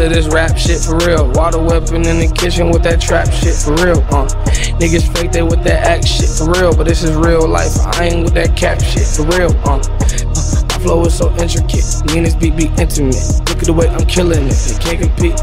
of this rap shit for real. Water weapon in the kitchen with that trap shit for real. Niggas fake they with that act shit for real, but this is real life. I ain't with that cap shit for real. My flow is so intricate, me and this beat be intimate. Look at the way I'm killing it, they can't compete.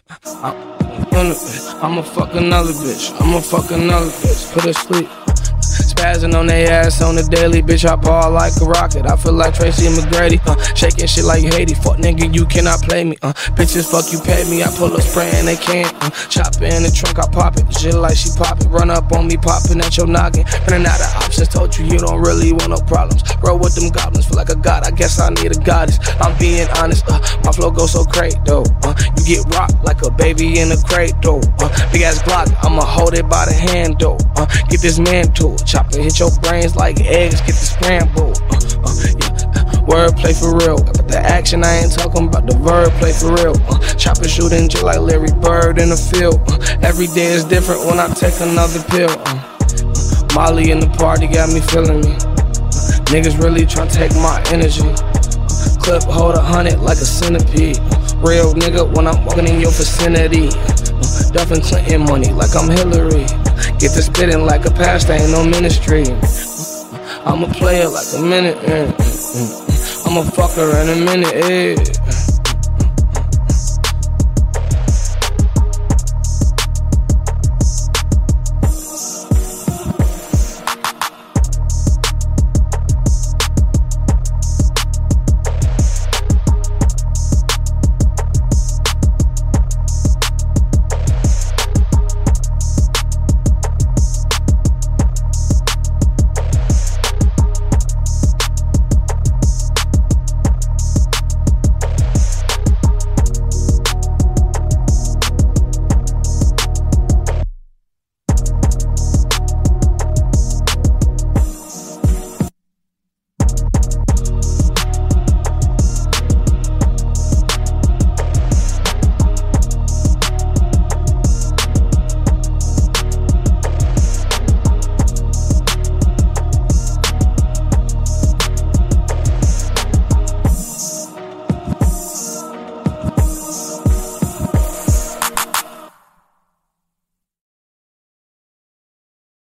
I'ma fuck another bitch, put her sleep. Spazzing on they ass on the daily, bitch, I ball like a rocket. I feel like Tracy McGrady, shaking shit like Haiti. Fuck nigga, you cannot play me, bitches, fuck you pay me. I pull up spray and they can't, chop it in the trunk, I pop it. Shit like she pop it, run up on me, popping at your noggin. Running out of options, told you don't really want no problems. Roll with them goblins, feel like a god, I guess I need a goddess. I'm being honest, my flow goes so great though. You get rocked like a baby in a crate though. Big ass Glock, I'ma hold it by the handle. Get this man to it, chop it, hit your brains like eggs, get the scramble. Wordplay for real, but the action I ain't talking about, the wordplay for real. Chopper shooting just like Larry Bird in the field. Every day is different when I take another pill. Molly in the party got me feeling me. Niggas really tryna take my energy. Clip hold 100 like a centipede. Real nigga when I'm walking in your vicinity. Duffin' Clinton money like I'm Hillary. Get to spitting like a pastor, ain't no ministry. I'm a player like a minute. I'm a fucker in a minute.